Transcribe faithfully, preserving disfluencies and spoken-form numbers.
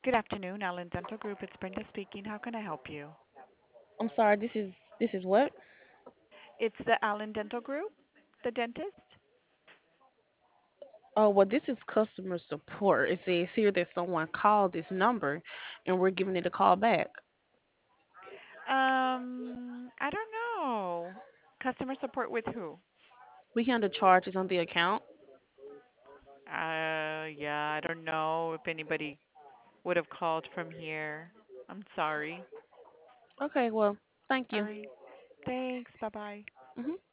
Good afternoon, Allen Dental Group. It's Brenda speaking. How can I help you? I'm sorry, this is this is what? It's the Allen Dental Group, the dentist. Oh, well, this is customer support. It says here that someone called this number and we're giving it a call back. Um, I don't know. Customer support with who? We handle charges on the account. Uh, yeah, I don't know if anybody would have called from here. I'm sorry. Okay, well, thank All you. right. Thanks. Bye bye. Mhm.